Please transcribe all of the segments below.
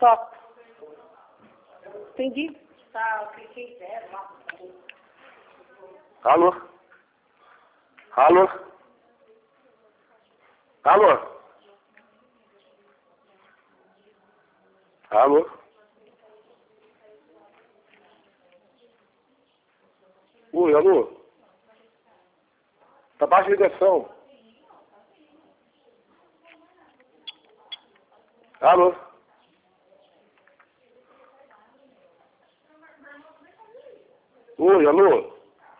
Tá. Entendi. Tá, eu cliquei zero lá. Alô? Alô? Alô? Alô? Oi, alô? Tá baixa ligação. Alô? Oi, alô?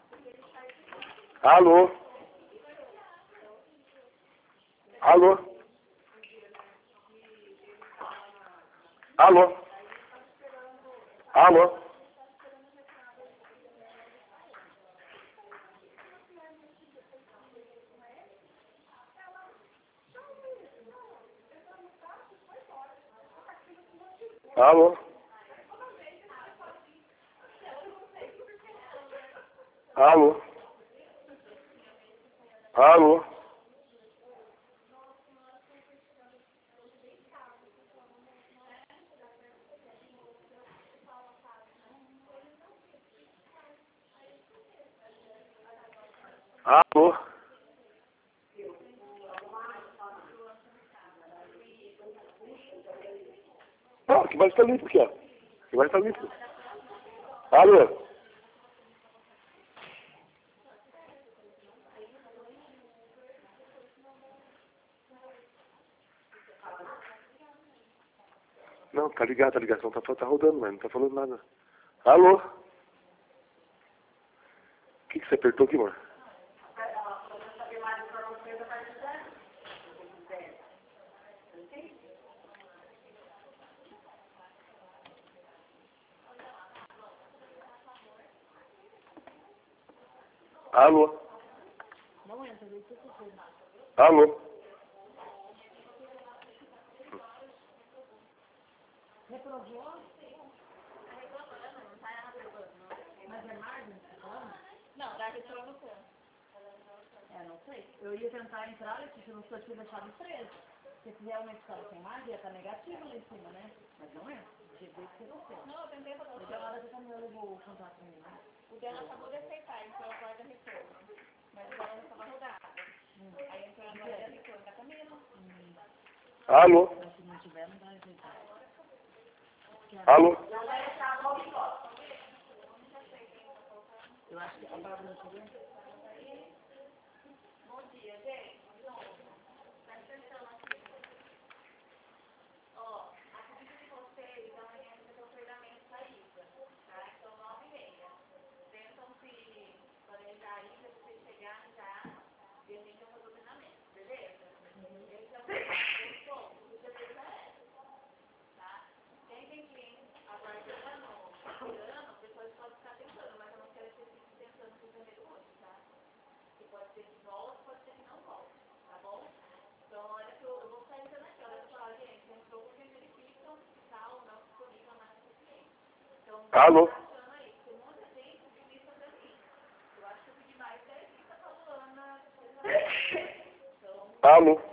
Alô? Alô? Alô? Alô? Alô? Alô? Alô? Alô? Não, que vai estar limpo aqui, ó. Que vai estar limpo. Alô? Não, tá ligado, a ligação tá rodando, mas não tá falando nada. Alô? O que você apertou aqui, mano? Alô? Não entra, deixa eu ver. Alô? Reprovou? Mas é margem que você tá falando? Não, dá reprovação. Não sei. Eu ia tentar entrar aqui, se eu não tinha deixado preso. Porque se realmente estava sem margem, ia estar negativo lá em cima, né? Mas não é. Do jeito que você fez. Não, eu tentei fazer o seu. Então, a hora que a Camila levou o contato comigo, né? O dela acabou de aceitar, então a guarda retorno. Mas o dela já estava rodado. Aí entrou a guarda retorno da Camila. Alô? Se não tiver, não vai aceitar. Alô? Eu acho que a Bárbara chegou. Bom dia, gente. Presta atenção aqui. Ó, a pedido de vocês, amanhã a gente vai ter o treinamento da Isa, tá? Então, 9h30. Tentam se planejar aí pra vocês chegarem já e a gente vai fazer o treinamento, beleza? Esse é o ponto, beleza é, tá? Quem tem cliente aguardando, esperando, depois pode ficar tentando, mas eu não quero que vocês fiquem tentando pro primeiro hoje, tá? Que pode ser que volte, pode ser que não volte, tá bom? Então, a hora que eu vou sair daqui, a hora que eu falar, gente, entrou porque verificam se tá ou não disponível mais para o cliente. Então, Alô? tá achando aí, tem muita gente que pediu isso pra mim. Eu acho que eu pedi mais 10 listas pra Luana. Então, Alô?